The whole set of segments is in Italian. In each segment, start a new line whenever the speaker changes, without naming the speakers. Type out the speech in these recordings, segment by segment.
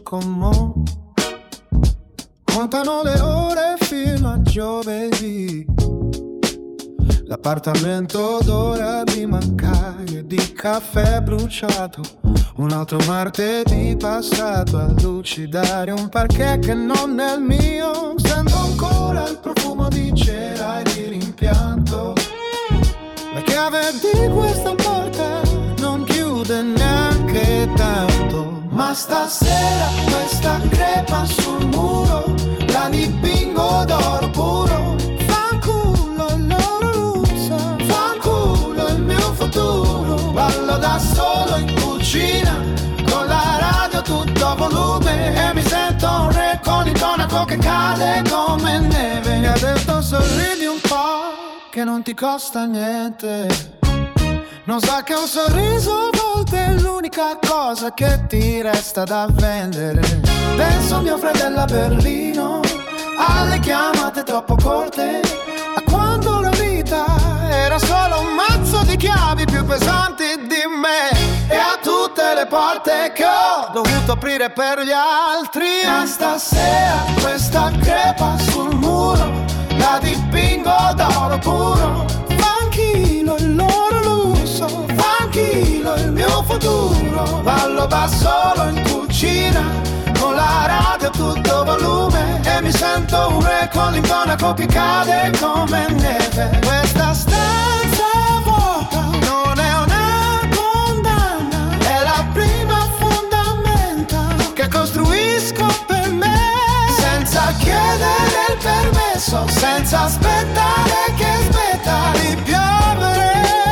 Como contano le ore fino a giovedì. L'appartamento odora di mancaie di caffè bruciato. Un altro martedì passato a lucidare un parquet che non è il mio. Sento ancora il profumo di cera e di rimpianto. La chiave di questa porta non chiude neanche tanto. Ma stasera questa crepa sul muro la dipingo d'oro puro. Fanculo il loro lusso, fanculo il mio futuro. Ballo da solo in cucina con la radio tutto volume e mi sento un re con il tonaco che cade come neve. Mi ha detto sorridi un po' che non ti costa niente. Non sa che un sorriso a volte è l'unica cosa che ti resta da vendere. Penso a mio fratello a Berlino, alle chiamate troppo corte, a quando la vita era solo un mazzo di chiavi più pesanti di me, e a tutte le porte che ho dovuto aprire per gli altri. Ma stasera questa crepa sul muro la dipingo d'oro puro. Fanchilo il loro lusso, fanchilo il mio futuro. Ballo da solo in cucina con la radio a tutto volume e mi sento un re con l'intonaco che cade come neve. Questa stanza vuota non è una condanna, è la prima fondamenta che costruisco per me, senza chiedere il permesso, senza aspettare che smetta di piovere.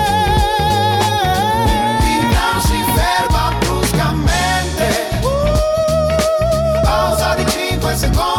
Il tram si ferma bruscamente, pausa di 5 secondi.